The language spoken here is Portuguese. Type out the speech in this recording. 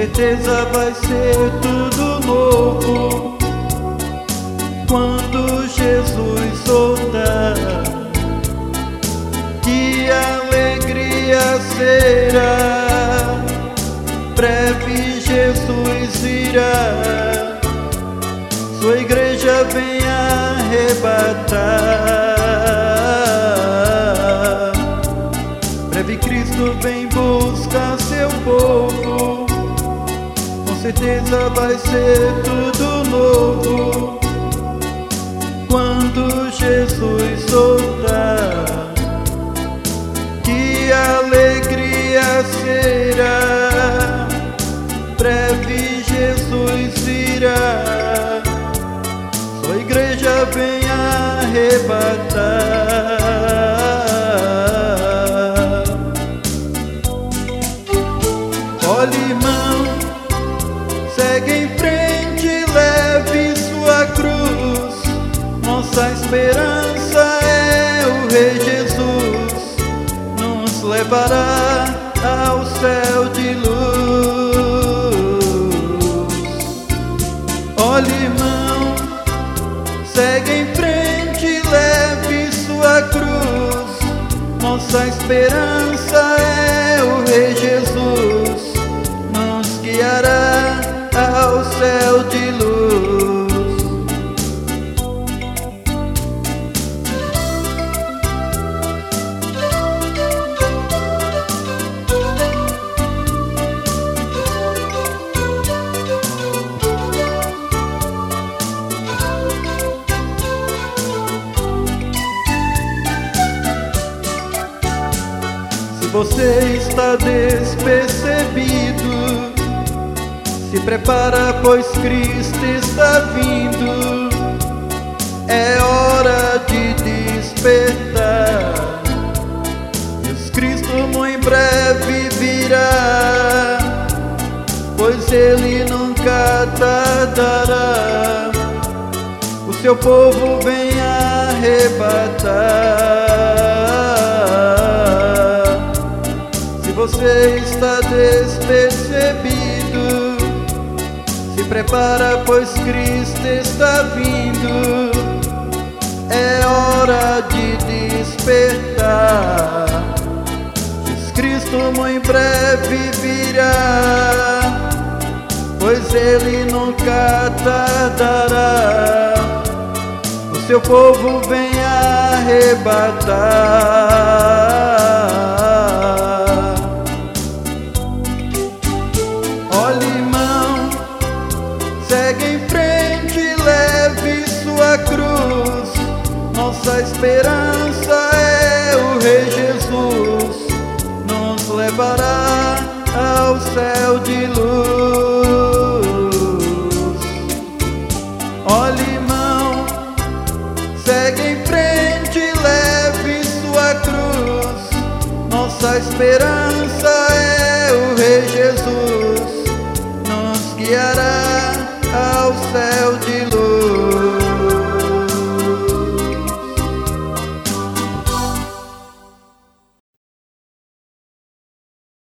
certeza vai ser tudo novo quando Jesus voltar. Que alegria será, breve Jesus virá, sua igreja vem arrebatar. Breve Cristo vem buscar seu povo, com certeza vai ser tudo novo quando Jesus voltar. Que alegria será, breve Jesus virá, sua igreja vem arrebatar. Olhe, irmão, segue em frente, leve sua cruz. Nossa esperança é o Rei Jesus, nos levará ao céu de luz. Olhe, irmão, segue em frente, leve sua cruz. Nossa esperança é o Rei Jesus, nos guiará ao céu de luz. Se você está despercebido, se prepara, pois Cristo está vindo. É hora de despertar, Jesus Cristo muito em breve virá, pois Ele nunca tardará. O seu povo vem arrebatar. Se você está despercebido, se prepara, pois Cristo está vindo. É hora de despertar, Jesus Cristo muito em breve virá, pois Ele nunca tardará. O seu povo vem arrebatar. Olhe, irmão, segue em frente, leve sua cruz. Nossa esperança é o Rei Jesus, nos levará ao céu de luz. Olhe, irmão, segue em frente, leve sua cruz. Nossa esperança